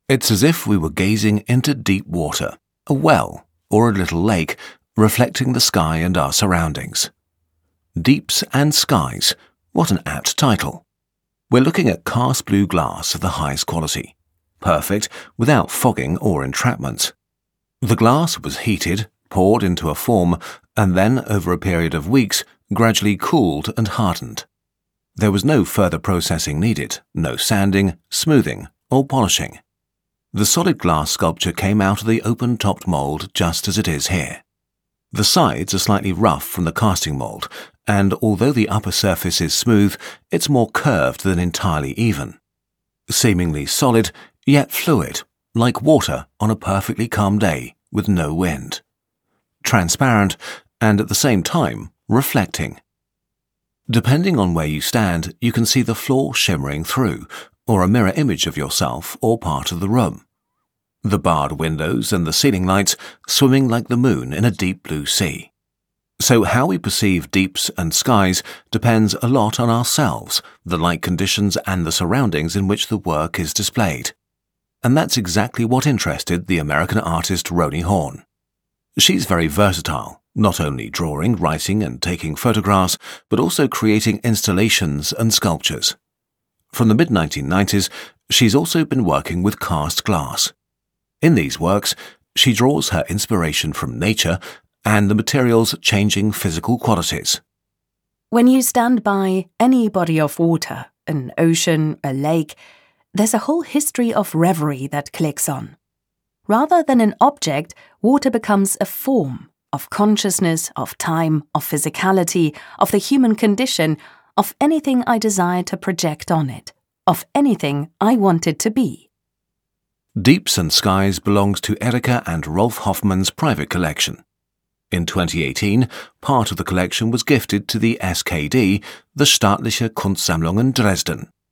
It's as if we were gazing into deep water, a well, or a little lake, reflecting the sky and our surroundings. Deeps and Skies, what an apt title. We're looking at cast blue glass of the highest quality, perfect without fogging or entrapments. The glass was heated, poured into a form, and then, over a period of weeks, gradually cooled and hardened. There was no further processing needed, no sanding, smoothing, or polishing. The solid glass sculpture came out of the open-topped mould just as it is here. The sides are slightly rough from the casting mould, and although the upper surface is smooth, it's more curved than entirely even. Seemingly solid, yet fluid, like water on a perfectly calm day with no wind. Transparent, and at the same time, reflecting. Depending on where you stand, you can see the floor shimmering through, or a mirror image of yourself or part of the room. The barred windows and the ceiling lights swimming like the moon in a deep blue sea. So how we perceive deeps and skies depends a lot on ourselves, the light conditions and the surroundings in which the work is displayed. And that's exactly what interested the American artist Roni Horn. She's very versatile, not only drawing, writing and taking photographs, but also creating installations and sculptures. From the mid-1990s, she's also been working with cast glass. In these works, she draws her inspiration from nature and the material's changing physical qualities. When you stand by any body of water, an ocean, a lake, there's a whole history of reverie that clicks on. Rather than an object, water becomes a form of consciousness, of time, of physicality, of the human condition, of anything I desire to project on it, of anything I want it to be. Deeps and Skies belongs to Erika and Rolf Hoffmann's private collection. In 2018, part of the collection was gifted to the SKD, the Staatliche Kunstsammlungen Dresden.